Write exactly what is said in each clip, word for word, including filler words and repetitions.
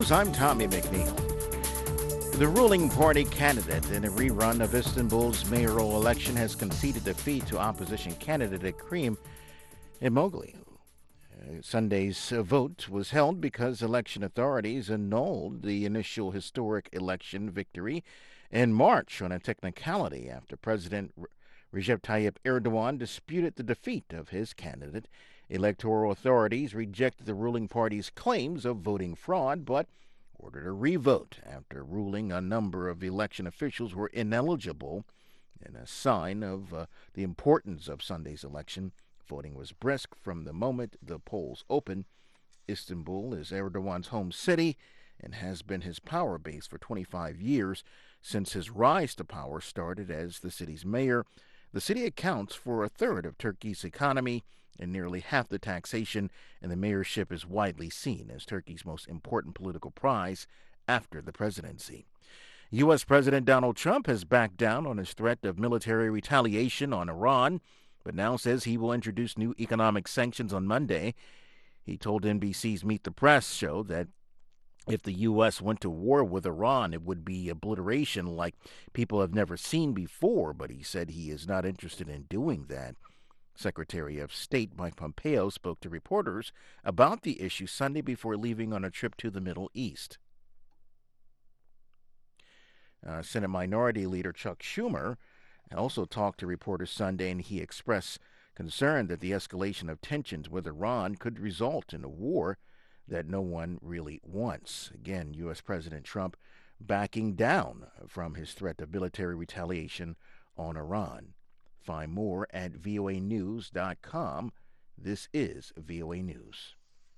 I'm Tommy McNeil. The ruling party candidate in a rerun of Istanbul's mayoral election has conceded defeat to opposition candidate Ekrem Imamoglu. Uh, Sunday's uh, vote was held because election authorities annulled the initial historic election victory in March on a technicality after President Recep Tayyip Erdogan disputed the defeat of his candidate. Electoral authorities rejected the ruling party's claims of voting fraud, but ordered a revote after ruling a number of election officials were ineligible. In a sign of uh, the importance of Sunday's election, voting was brisk from the moment the polls opened. Istanbul is Erdogan's home city and has been his power base for twenty-five years since his rise to power started as the city's mayor. The city accounts for a third of Turkey's economy and nearly half the taxation, and the mayorship is widely seen as Turkey's most important political prize after the presidency. U S. President Donald Trump has backed down on his threat of military retaliation on Iran, but now says he will introduce new economic sanctions on Monday. He told N B C's Meet the Press show that if the U S went to war with Iran, it would be obliteration like people have never seen before, but he said he is not interested in doing that. Secretary of State Mike Pompeo spoke to reporters about the issue Sunday before leaving on a trip to the Middle East. Uh, Senate Minority Leader Chuck Schumer also talked to reporters Sunday, and he expressed concern that the escalation of tensions with Iran could result in a war that no one really wants. Again, U S. President Trump backing down from his threat of military retaliation on Iran. Find more at V O A news dot com. This is V O A News.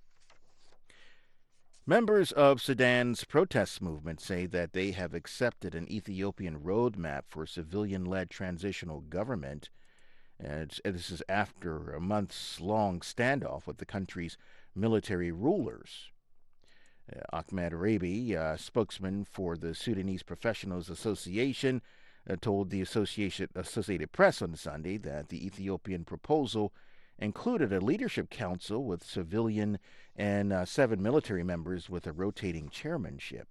Members of Sudan's protest movement say that they have accepted an Ethiopian roadmap for civilian-led transitional government. And this is after a months-long standoff with the country's military rulers. Uh, Ahmed Rabi, uh, spokesman for the Sudanese Professionals Association, uh, told the Association, Associated Press on Sunday that the Ethiopian proposal included a leadership council with civilian and uh, seven military members with a rotating chairmanship.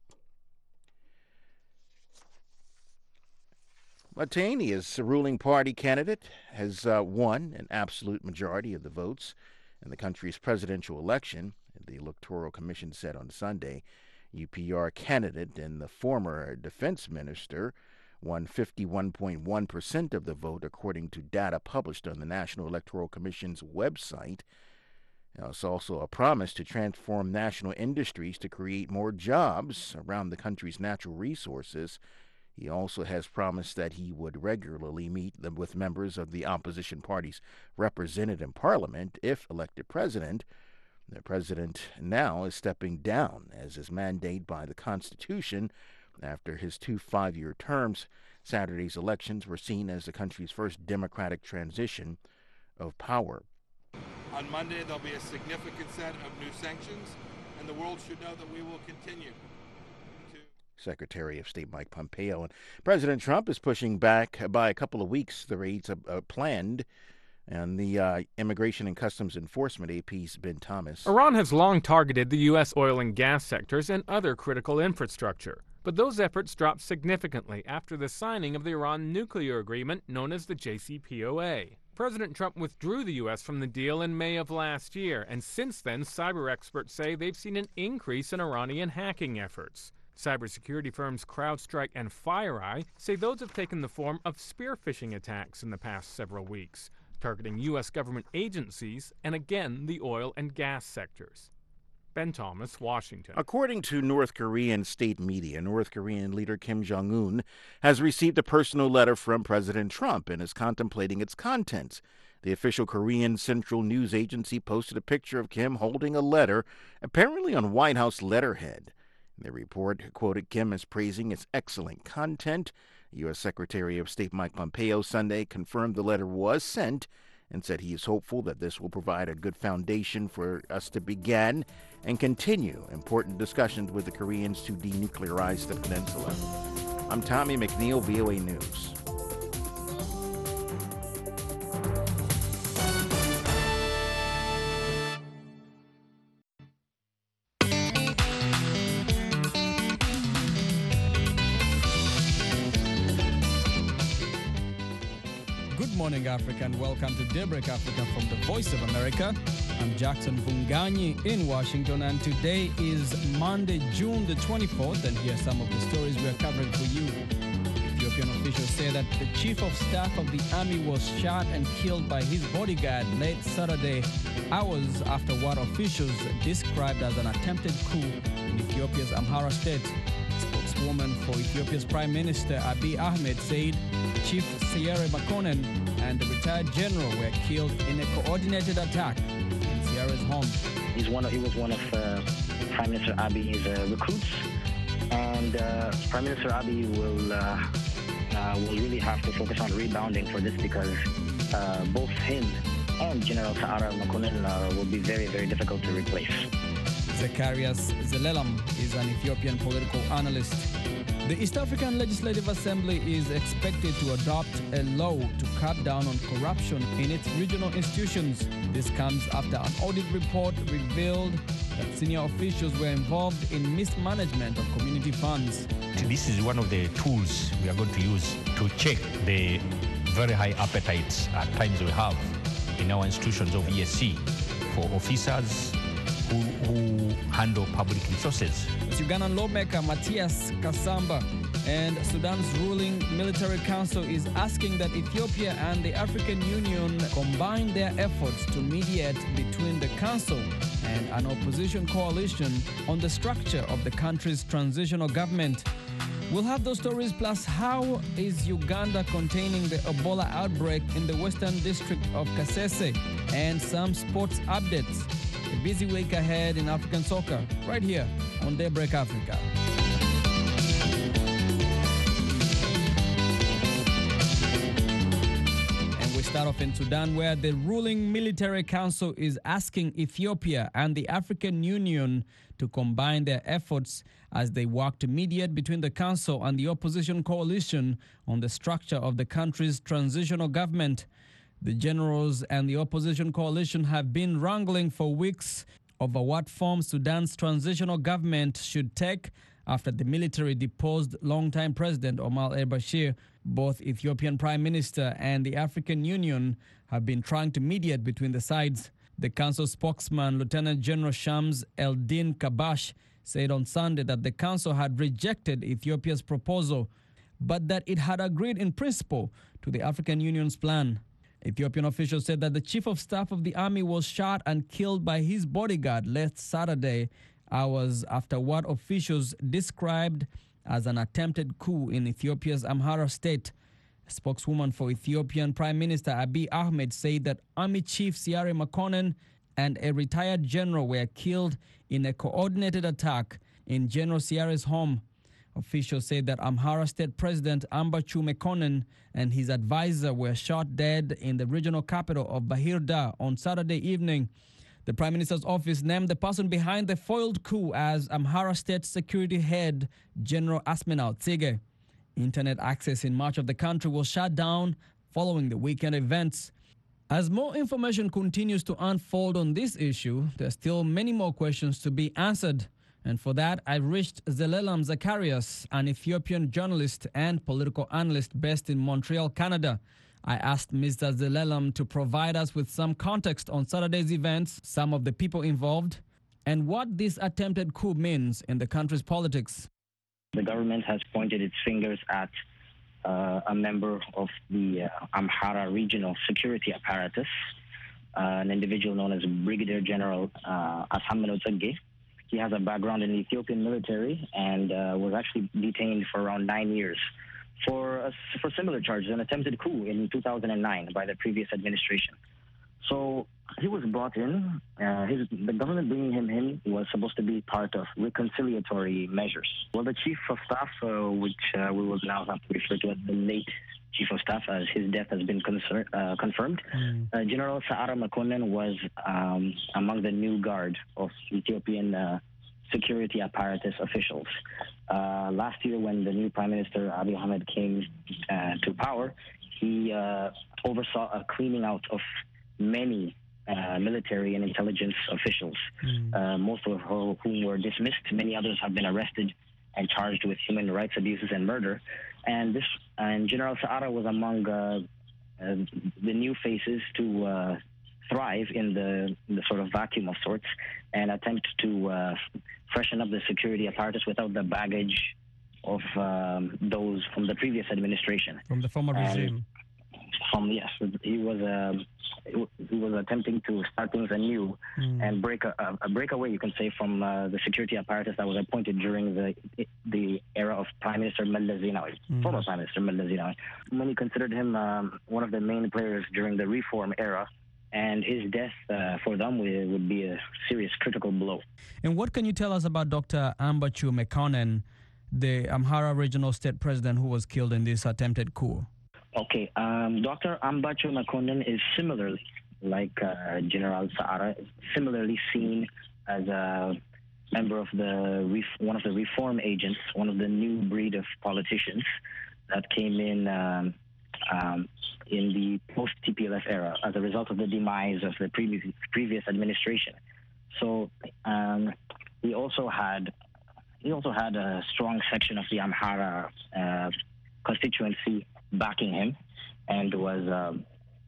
Matania's ruling party candidate has uh, won an absolute majority of the votes in the country's presidential election, the Electoral Commission said on Sunday. U P R candidate and the former defense minister won fifty-one point one percent of the vote, according to data published on the National Electoral Commission's website. Now, it's also a promise to transform national industries to create more jobs around the country's natural resources. He also has promised that he would regularly meet with members of the opposition parties represented in Parliament if elected president. The president now is stepping down, as is mandated by the Constitution, after his two five-year terms. Saturday's elections were seen as the country's first democratic transition of power. On Monday, there'll be a significant set of new sanctions, and the world should know that we will continue. Secretary of State Mike Pompeo. And President Trump is pushing back by a couple of weeks the raids uh, planned. And the uh, Immigration and Customs Enforcement, A P's Ben Thomas. Iran has long targeted the U S oil and gas sectors and other critical infrastructure. But those efforts dropped significantly after the signing of the Iran nuclear agreement known as the J C P O A. President Trump withdrew the U S from the deal in May of last year, and since then, cyber experts say they've seen an increase in Iranian hacking efforts. Cybersecurity firms CrowdStrike and FireEye say those have taken the form of spear phishing attacks in the past several weeks, targeting U S government agencies and, again, the oil and gas sectors. Ben Thomas, Washington. According to North Korean state media, North Korean leader Kim Jong-un has received a personal letter from President Trump and is contemplating its contents. The official Korean Central News Agency posted a picture of Kim holding a letter, apparently on White House letterhead. The report quoted Kim as praising its excellent content. U S. Secretary of State Mike Pompeo Sunday confirmed the letter was sent and said he is hopeful that this will provide a good foundation for us to begin and continue important discussions with the Koreans to denuclearize the peninsula. I'm Tommy McNeil, V O A News. morning, Africa, and welcome to Daybreak Africa from the Voice of America. I'm Jackson Vunganyi in Washington, and today is Monday, June the twenty-fourth, and here are some of the stories we are covering for you. Ethiopian officials say that the chief of staff of the army was shot and killed by his bodyguard late Saturday, hours after what officials described as an attempted coup in Ethiopia's Amhara state. Spokeswoman for Ethiopia's Prime Minister Abiy Ahmed said Chief Siare Makonnen and the retired general were killed in a coordinated attack in Siare's home. He's one of, he was one of uh, Prime Minister Abiy's uh, recruits, and uh, Prime Minister Abiy will uh, uh, will really have to focus on rebounding for this because uh, both him and General Saare Makonnen uh, will be very, very difficult to replace. Zacharias Zelelam is an Ethiopian political analyst. The East African Legislative Assembly is expected to adopt a law to cut down on corruption in its regional institutions. This comes after an audit report revealed that senior officials were involved in mismanagement of community funds. This is one of the tools we are going to use to check the very high appetites at times we have in our institutions of E S C for officers who, who handle public resources. Ugandan lawmaker Matthias Kasamba and Sudan's ruling military council is asking that Ethiopia and the African Union combine their efforts to mediate between the council and an opposition coalition on the structure of the country's transitional government. We'll have those stories, plus how is Uganda containing the Ebola outbreak in the western district of Kasese, and some sports updates. A busy week ahead in African soccer, right here on Daybreak Africa. And we start off in Sudan, where the ruling military council is asking Ethiopia and the African Union to combine their efforts as they work to mediate between the council and the opposition coalition on the structure of the country's transitional government. The generals and the opposition coalition have been wrangling for weeks over what form Sudan's transitional government should take after the military deposed longtime President Omar al-Bashir. Both Ethiopian Prime Minister and the African Union have been trying to mediate between the sides. The council spokesman, Lieutenant General Shams Eldin Kabash, said on Sunday that the council had rejected Ethiopia's proposal, but that it had agreed in principle to the African Union's plan. Ethiopian officials said that the chief of staff of the army was shot and killed by his bodyguard last Saturday, hours after what officials described as an attempted coup in Ethiopia's Amhara state. A spokeswoman for Ethiopian Prime Minister Abiy Ahmed said that Army Chief Siare Makonnen and a retired general were killed in a coordinated attack in General Siare's home. Officials said that Amhara State President Ambachu Mekonnen and his advisor were shot dead in the regional capital of Bahir Dar on Saturday evening. The Prime Minister's office named the person behind the foiled coup as Amhara State Security Head General Asmenau Tsege. Internet access in much of the country was shut down following the weekend events. As more information continues to unfold on this issue, there are still many more questions to be answered. And for that, I reached Zelelam Zacharias, an Ethiopian journalist and political analyst based in Montreal, Canada. I asked Mister Zelelam to provide us with some context on Saturday's events, some of the people involved, and what this attempted coup means in the country's politics. The government has pointed its fingers at uh, a member of the uh, Amhara regional security apparatus, uh, an individual known as Brigadier General uh, Asameneu Tsege. He has a background in the Ethiopian military and uh, was actually detained for around nine years for uh, for similar charges, an attempted coup in two thousand nine by the previous administration. So he was brought in. Uh, his, the government bringing him in was supposed to be part of reconciliatory measures. Well, the chief of staff, uh, which uh, we will now have to refer to as the late chief of staff, as his death has been concern, uh, confirmed, mm. uh, General Saare Makonnen was um, among the new guard of Ethiopian uh, security apparatus officials. Uh, last year, when the new Prime Minister Abiy Ahmed came uh, to power, he uh, oversaw a cleaning out of many uh, military and intelligence officials, mm. uh, most of whom were dismissed. Many others have been arrested and charged with human rights abuses and murder. And this and General Saare was among uh, uh, the new faces to uh, thrive in the, in the sort of vacuum of sorts and attempt to uh, freshen up the security apparatus without the baggage of um, those from the previous administration. From the former and regime. From yes, he was uh, he was attempting to start things anew mm. and break a, a breakaway, you can say, from uh, the security apparatus that was appointed during the the era of Prime Minister Meles Zenawi, mm. former Prime Minister Meles Zenawi. Many considered him um, one of the main players during the reform era, and his death uh, for them would, would be a serious critical blow. And what can you tell us about Doctor Ambachew Mekonnen, the Amhara Regional State President who was killed in this attempted coup? Okay, um, Doctor Ambachew Mekonnen is similarly, like uh, General Saara, similarly seen as a member of the ref- one of the reform agents, one of the new breed of politicians that came in um, um, in the post-T P L F era as a result of the demise of the previous previous administration. So um, he also had he also had a strong section of the Amhara uh, constituency backing him, and was um,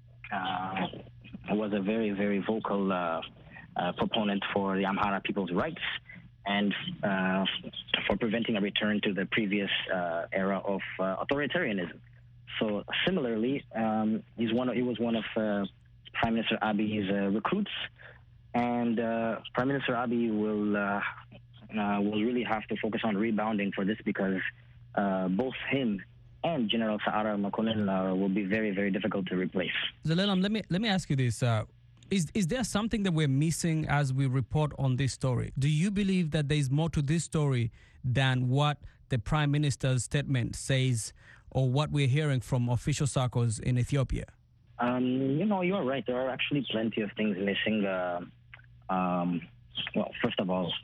uh, was a very, very vocal uh, uh, proponent for the Amhara people's rights and uh, for preventing a return to the previous uh, era of uh, authoritarianism. So similarly, um, he's one of, he was one of uh, Prime Minister Abiy's uh, recruits, and uh, Prime Minister Abiy will uh, uh, will really have to focus on rebounding for this, because uh, both him and General Saara Mekonnen uh, will be very, very difficult to replace. Zelelam, let me let me ask you this: uh, is is there something that we're missing as we report on this story? Do you believe that there is more to this story than what the Prime Minister's statement says, or what we're hearing from official circles in Ethiopia? Um, you know, you're right. There are actually plenty of things missing. Uh, um, well, first of all,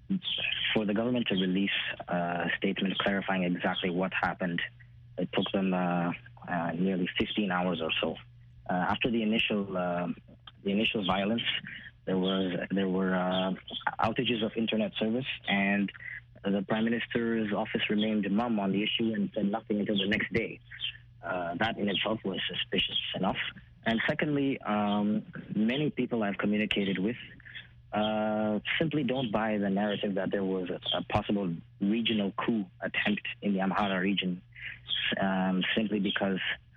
for the government to release a statement clarifying exactly what happened, it took them uh, uh, nearly fifteen hours or so. Uh, after the initial uh, the initial violence, there was there were uh, outages of internet service, and the Prime Minister's office remained mum on the issue and said nothing until the next day. Uh, that in itself was suspicious enough. And secondly, um, many people I've communicated with uh, simply don't buy the narrative that there was a, a possible regional coup attempt in the Amhara region. Um, simply because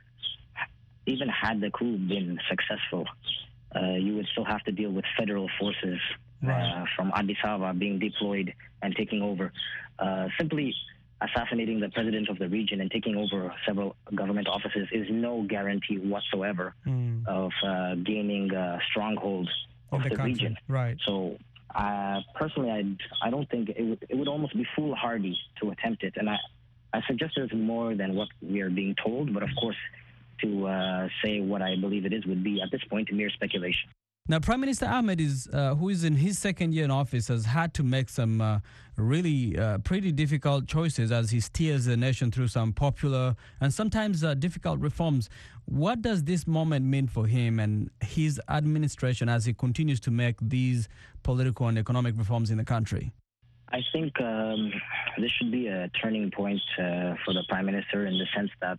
even had the coup been successful, uh, you would still have to deal with federal forces uh, from Addis Ababa being deployed and taking over. Uh, simply assassinating the president of the region and taking over several government offices is no guarantee whatsoever mm. of uh, gaining a stronghold of the, the region. Right. So uh, personally, I I don't think it would, it would almost be foolhardy to attempt it, and I. I suggest there's more than what we are being told, but of course, to uh, say what I believe it is would be, at this point, mere speculation. Now, Prime Minister Ahmed, is, uh, who is in his second year in office, has had to make some uh, really uh, pretty difficult choices as he steers the nation through some popular and sometimes uh, difficult reforms. What does this moment mean for him and his administration as he continues to make these political and economic reforms in the country? I think um, this should be a turning point uh, for the Prime Minister, in the sense that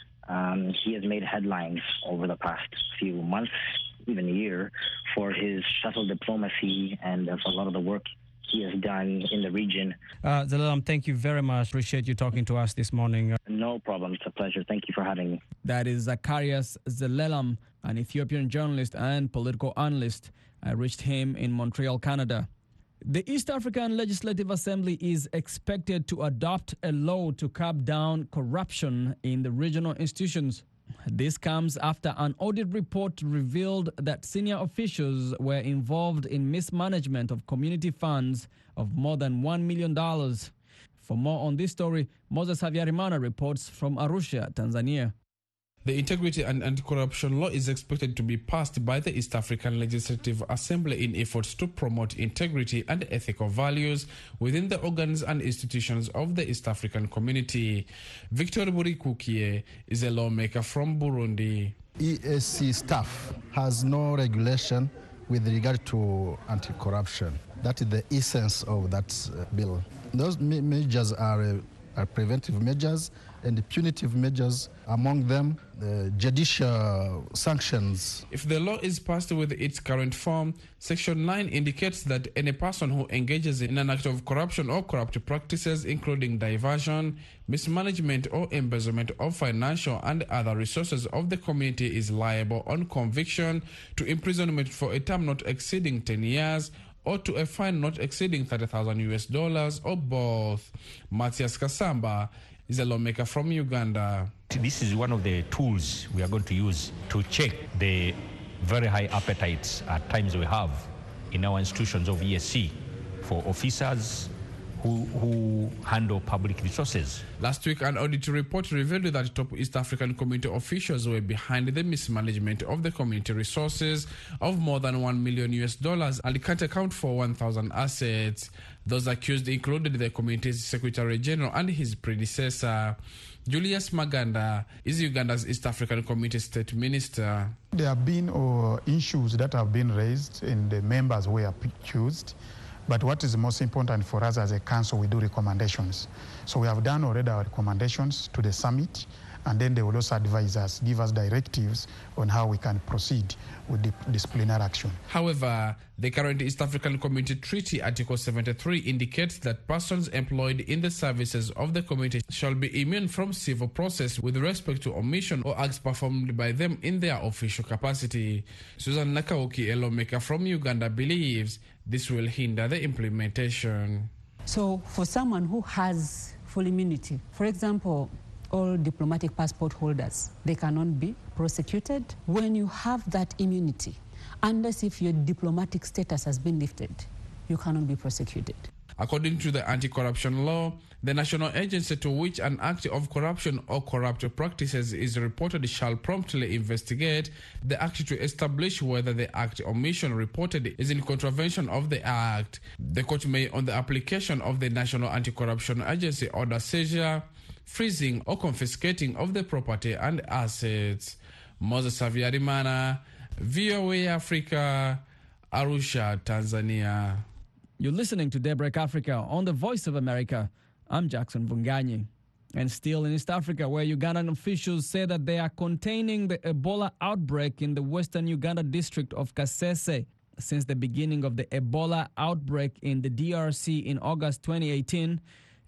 um, he has made headlines over the past few months, even a year, for his shuttle diplomacy and uh, for a lot of the work he has done in the region. Uh, Zelelam, thank you very much. Appreciate you talking to us this morning. No problem. It's a pleasure. Thank you for having me. That is Zacharias Zelelam, an Ethiopian journalist and political analyst. I reached him in Montreal, Canada. The East African Legislative Assembly is expected to adopt a law to curb down corruption in the regional institutions. This comes after an audit report revealed that senior officials were involved in mismanagement of community funds of more than one million dollars. For more on this story, Moses Havyarimana reports from Arusha, Tanzania. The Integrity and Anti-Corruption Law is expected to be passed by the East African Legislative Assembly in efforts to promote integrity and ethical values within the organs and institutions of the East African community. Victor Burikukie is a lawmaker from Burundi. E A C staff has no regulation with regard to anti-corruption. That is the essence of that uh, bill. Those me- measures are uh, uh, preventive measures and punitive measures, among them the judicial sanctions. If the law is passed with its current form, Section nine indicates that any person who engages in an act of corruption or corrupt practices, including diversion, mismanagement or embezzlement of financial and other resources of the community, is liable on conviction to imprisonment for a term not exceeding ten years or to a fine not exceeding thirty thousand U S dollars or both. Matthias Kasamba is a lawmaker from Uganda. This is one of the tools we are going to use to check the very high appetites at times we have in our institutions of E S C for officers who, who handle public resources. Last week, an audit report revealed that top East African community officials were behind the mismanagement of the community resources of more than one million U S dollars and can't account for one thousand assets. Those accused included the community's Secretary General and his predecessor. Julius Maganda is Uganda's East African Community State Minister. There have been uh, issues that have been raised and the members were accused. But what is most important for us as a council, we do recommendations. So we have done already our recommendations to the summit, and then they will also advise us, give us directives on how we can proceed with the disciplinary action. However, the current East African Community Treaty, Article seventy-three, indicates that persons employed in the services of the community shall be immune from civil process with respect to omission or acts performed by them in their official capacity. Susan Nakauki, a lawmaker from Uganda, believes this will hinder the implementation. So for someone who has full immunity, for example, all diplomatic passport holders, they cannot be prosecuted. When you have that immunity, unless if your diplomatic status has been lifted, you cannot be prosecuted. According to the anti-corruption law, the national agency to which an act of corruption or corrupt practices is reported shall promptly investigate the act to establish whether the act or omission reported is in contravention of the act. The court may, on the application of the National Anti-Corruption Agency, order seizure, freezing or confiscating of the property and assets. Moses Savyarimana, V O A Africa, Arusha, Tanzania. You're listening to Daybreak Africa on the Voice of America. I'm Jackson Vunganyi. And still in East Africa, where Ugandan officials say that they are containing the Ebola outbreak in the western Uganda district of Kasese. Since the beginning of the Ebola outbreak in the D R C in August twenty eighteen,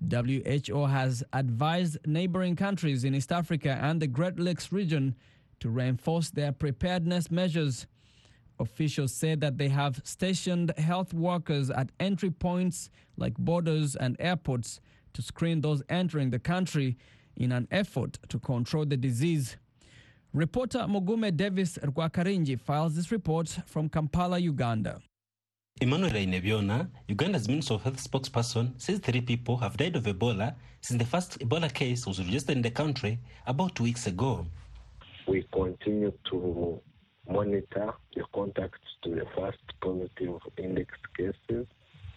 W H O has advised neighboring countries in East Africa and the Great Lakes region to reinforce their preparedness measures. Officials said that they have stationed health workers at entry points like borders and airports to screen those entering the country in an effort to control the disease. Reporter Mugume Davis Rwakarinji files this report from Kampala, Uganda. Emmanuel Ainebiona, Uganda's Minister of Health spokesperson, says three people have died of Ebola since the first Ebola case was registered in the country about two weeks ago. We continue to monitor the contacts to the first positive index cases.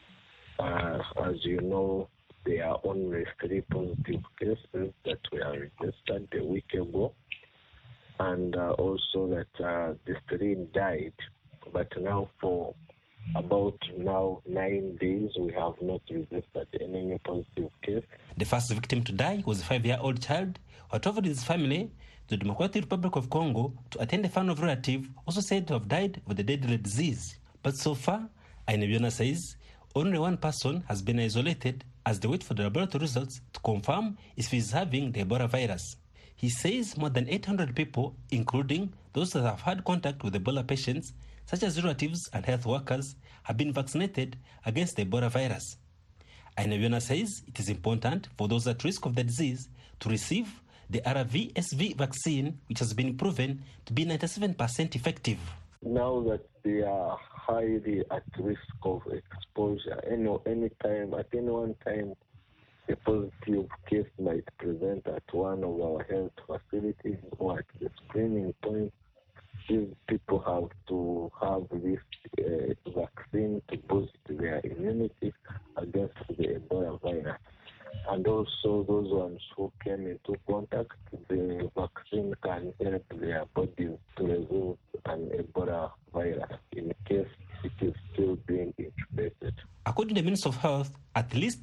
Uh, as you know, there are only three positive cases that were registered a week ago, and uh, also that uh, the three died. But now for about now nine days, we have not registered any new positive case. The first victim to die was a five-year-old child who had traveled with his family to the Democratic Republic of Congo to attend a funeral of a relative also said to have died of the deadly disease. But so far, Ainebiona says only one person has been isolated as they wait for the laboratory results to confirm if he is having the Ebola virus. He says more than eight hundred people, including those that have had contact with Ebola patients, such as relatives and health workers, have been vaccinated against the Ebola virus. Ainebiona says it is important for those at risk of the disease to receive the R V S V vaccine, which has been proven to be ninety-seven percent effective. Now that they are highly at risk of exposure, any, any time, at any one time, a positive case might present at one of our health facilities or at the screening point. These people have to have this uh, vaccine to boost their immunity against the Ebola virus. And also those ones who came into contact, the vaccine can help their bodies to resist an Ebola virus in case it is still being incubated. According to the Minister of Health, at least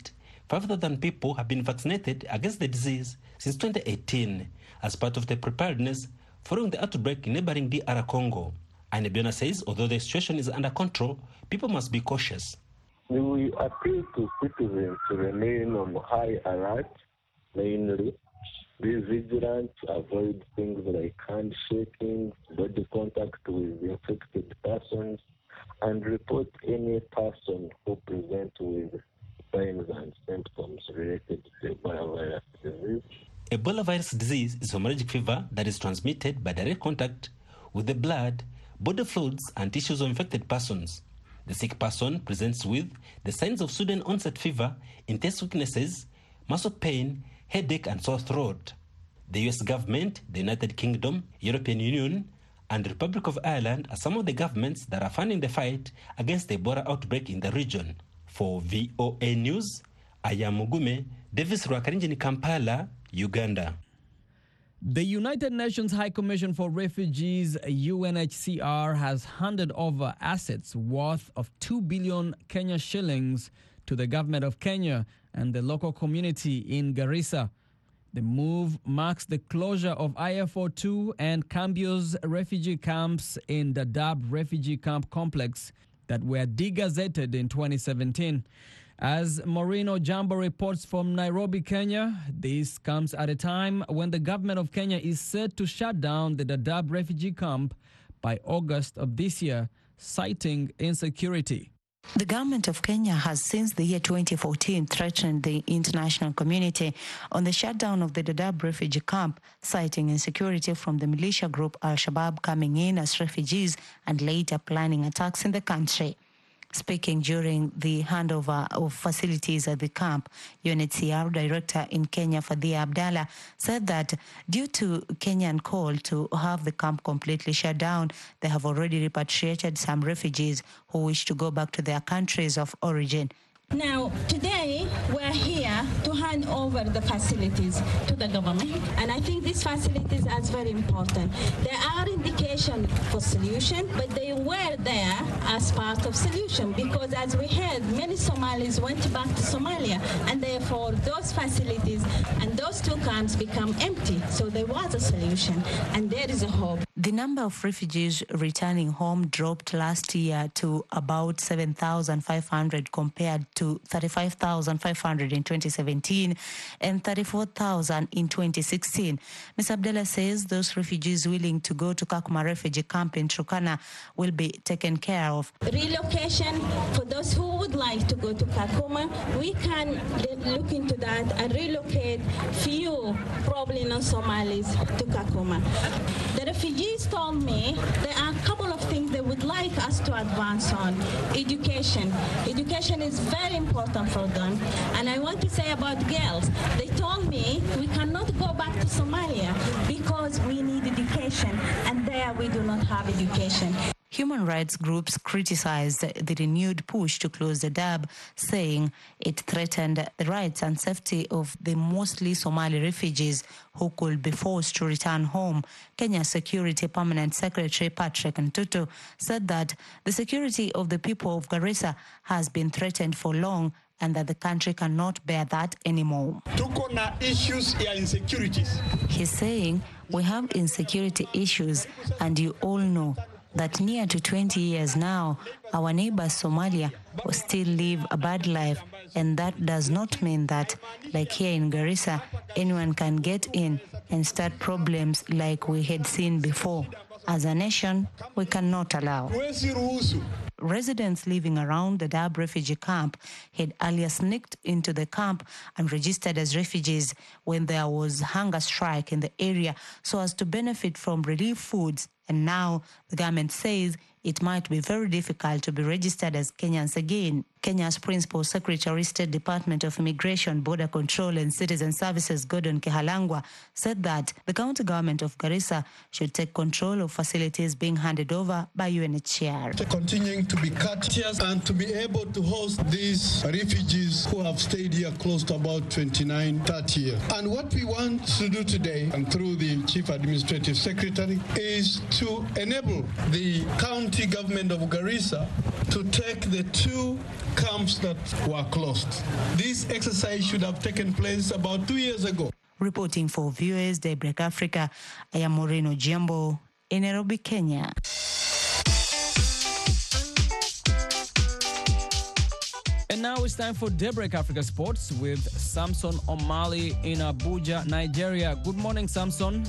five thousand people have been vaccinated against the disease since twenty eighteen as part of the preparedness following the outbreak in neighboring D R Congo. Ainebiona says although the situation is under control, people must be cautious. We appeal to citizens to remain on high alert, mainly be vigilant, avoid things like handshaking, body contact with infected persons, and report any person who presents with signs and symptoms related to Ebola virus disease. Ebola virus disease is hemorrhagic fever that is transmitted by direct contact with the blood, body fluids, and tissues of infected persons. The sick person presents with the signs of sudden onset fever, intense weaknesses, muscle pain, headache, and sore throat. The U S government, the United Kingdom, European Union, and the Republic of Ireland are some of the governments that are funding the fight against the Ebola outbreak in the region. For V O A News, I am Mugume, Davis Rwakarinji in Kampala, Uganda. The United Nations High Commission for Refugees, U N H C R, has handed over assets worth of two billion Kenya shillings to the government of Kenya and the local community in Garissa. The move marks the closure of I F O two and Cambio's refugee camps in the Dadaab refugee camp complex that were degazetted in twenty seventeen. As Maureen Jambo reports from Nairobi, Kenya, this comes at a time when the government of Kenya is set to shut down the Dadaab refugee camp by August of this year, citing insecurity. The government of Kenya has since the year twenty fourteen threatened the international community on the shutdown of the Dadaab refugee camp, citing insecurity from the militia group Al-Shabaab coming in as refugees and later planning attacks in the country. Speaking during the handover of facilities at the camp, U N H C R Director in Kenya, Fadhia Abdallah, said that due to Kenyan call to have the camp completely shut down, they have already repatriated some refugees who wish to go back to their countries of origin. Now, today, we're here to hand over the facilities to the government, and I think these facilities are very important. There are indications for solution, but they were there as part of solution because, as we heard, many Somalis went back to Somalia, and therefore those facilities and those two camps become empty. So there was a solution, and there is a hope. The number of refugees returning home dropped last year to about seven thousand five hundred compared to thirty-five thousand five hundred in twenty seventeen and thirty-four thousand in twenty sixteen. Miz Abdallah says those refugees willing to go to Kakuma refugee camp in Turkana will be taken care of. Relocation for those who would like to go to Kakuma, we can look into that and relocate few probably non-Somalis to Kakuma. The refugees told me there are a couple of things they would like us to advance on. Education. Education is very important for them. And I want to say about girls, they told me we cannot go back to Somalia because we need education, and there we do not have education. Human rights groups criticized the renewed push to close the Dadaab, saying it threatened the rights and safety of the mostly Somali refugees who could be forced to return home. Kenya Security Permanent Secretary Patrick Ntutu said that the security of the people of Garissa has been threatened for long and that the country cannot bear that anymore. Tuko na issues ya insecurities. He's saying we have insecurity issues, and you all know that near to twenty years now, our neighbors Somalia will still live a bad life, and that does not mean that, like here in Garissa, anyone can get in and start problems like we had seen before. As a nation, we cannot allow. Residents living around the Dadaab refugee camp had earlier sneaked into the camp and registered as refugees when there was hunger strike in the area so as to benefit from relief foods. And now the government says it might be very difficult to be registered as Kenyans again. Kenya's Principal Secretary, State Department of Immigration, Border Control and Citizen Services, Gordon Kihalangwa, said that the county government of Garissa should take control of facilities being handed over by U N H C R. Continuing to be courteous and to be able to host these refugees who have stayed here close to about twenty-nine, thirty years. And what we want to do today, and through the Chief Administrative Secretary, is to enable the county government of Garissa to take the two camps that were closed. This exercise should have taken place about two years ago. Reporting for viewers, Daybreak Africa, I am Moreno Jambo in Nairobi, Kenya. And now it's time for Daybreak Africa Sports with Samson Omali in Abuja, Nigeria. Good morning, Samson.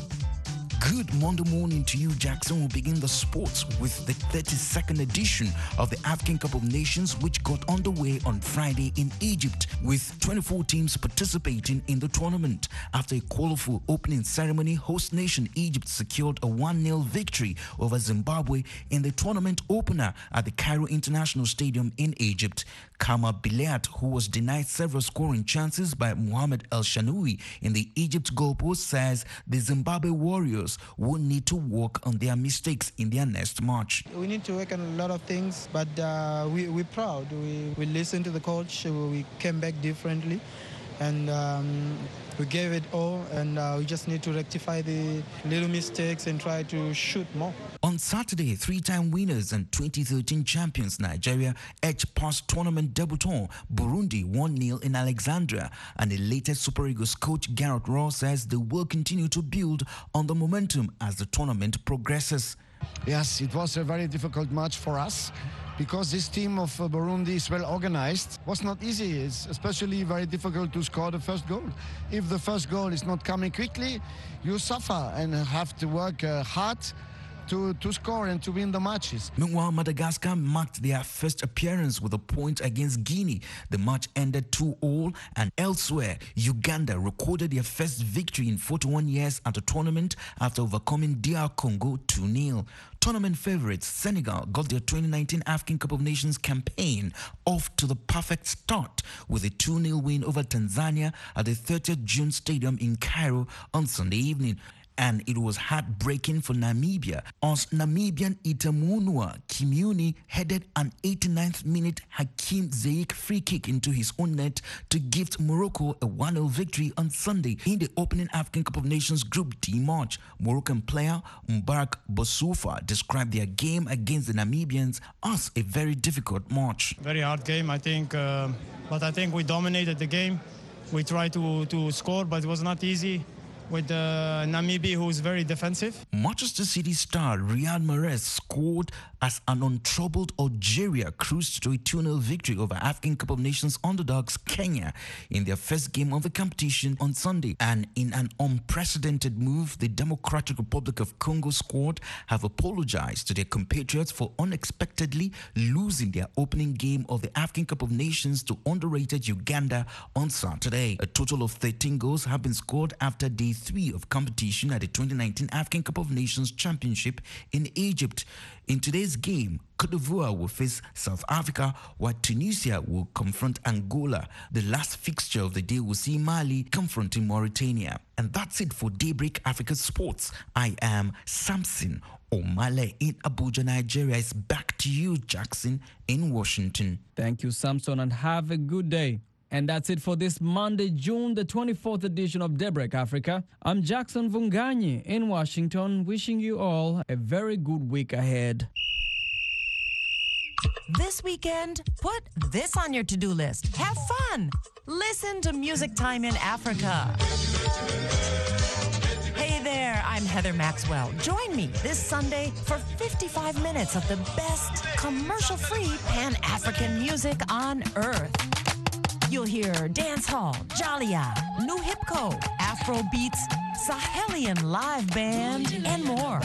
Good Monday morning to you, Jackson. We'll begin the sports with the thirty-second edition of the African Cup of Nations, which got underway on Friday in Egypt, with twenty-four teams participating in the tournament. After a colorful opening ceremony, host nation Egypt secured a one nil victory over Zimbabwe in the tournament opener at the Cairo International Stadium in Egypt. Kama Bilat, who was denied several scoring chances by Mohamed El Shanoui in the Egypt goalpost, says the Zimbabwe Warriors will need to work on their mistakes in their next match. We need to work on a lot of things, but uh, we, we're proud. We, we listened to the coach. We came back differently, and um, we gave it all, and uh, we just need to rectify the little mistakes and try to shoot more. On Saturday, three-time winners and twenty thirteen champions Nigeria edged past tournament debutant Burundi one nil in Alexandria, and the latest Super Eagles coach Gareth Rowe says they will continue to build on the momentum as the tournament progresses. Yes, it was a very difficult match for us because this team of uh, Burundi is well organized. It was not easy. It's especially very difficult to score the first goal. If the first goal is not coming quickly, you suffer and have to work uh, hard To, to score and to win the matches. Meanwhile, Madagascar marked their first appearance with a point against Guinea. The match ended two all, and elsewhere, Uganda recorded their first victory in forty-one years at the tournament after overcoming D R Congo two nil. Tournament favourites Senegal got their twenty nineteen African Cup of Nations campaign off to the perfect start with a two nil win over Tanzania at the thirtieth June Stadium in Cairo on Sunday evening. And it was heartbreaking for Namibia as Namibian Itamunwa Kimuni headed an eighty-ninth minute Hakim Ziyech free kick into his own net to gift Morocco a one nil victory on Sunday in the opening African Cup of Nations Group D match. Moroccan player Mbarak Boussoufa described their game against the Namibians as a very difficult match. Very hard game, I think, uh, but I think we dominated the game. We tried to, to score, but it was not easy with uh, Namibia, who's very defensive. Manchester City star Riyad Mahrez scored as an untroubled Algeria cruised to a two nil victory over African Cup of Nations underdogs Kenya in their first game of the competition on Sunday. And in an unprecedented move, the Democratic Republic of Congo squad have apologized to their compatriots for unexpectedly losing their opening game of the African Cup of Nations to underrated Uganda on Saturday. A total of thirteen goals have been scored after day three of competition at the twenty nineteen African Cup of Nations Championship in Egypt. In today's game, Cote d'Ivoire will face South Africa, while Tunisia will confront Angola. The last fixture of the day will see Mali confronting Mauritania. And that's it for Daybreak Africa Sports. I am Samson Omale in Abuja, Nigeria. It's back to you, Jackson, in Washington. Thank you, Samson, and have a good day. And that's it for this Monday, June the twenty-fourth edition of Daybreak Africa. I'm Jackson Vunganyi in Washington, wishing you all a very good week ahead. This weekend, put this on your to-do list. Have fun. Listen to Music Time in Africa. Hey there, I'm Heather Maxwell. Join me this Sunday for fifty-five minutes of the best commercial-free Pan-African music on Earth. You'll hear dancehall, Jalia, New Hipco, Afro beats, Sahelian live band, and more.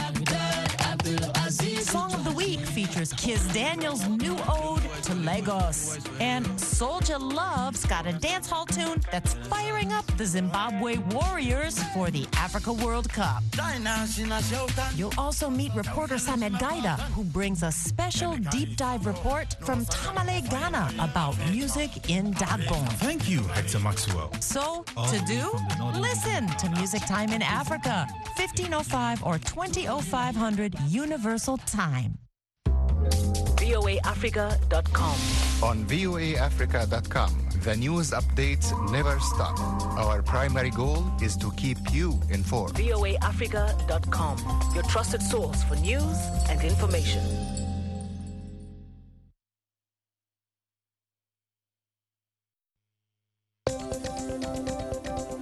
Song of the Week features Kiz Daniel's new ode to Lagos. And Soulja Love's got a dancehall tune that's firing up the Zimbabwe Warriors for the Africa World Cup. You'll also meet reporter Samed Gaida, who brings a special deep dive report from Tamale, Ghana about music in Dagbon. Thank you, Hector Maxwell. So, to do? Listen to Music Time in Africa, fifteen oh five or twenty oh five hundred Universal Time. V O A Africa dot com. On V O A Africa dot com, the news updates never stop. Our primary goal is to keep you informed. V O A Africa dot com, your trusted source for news and information.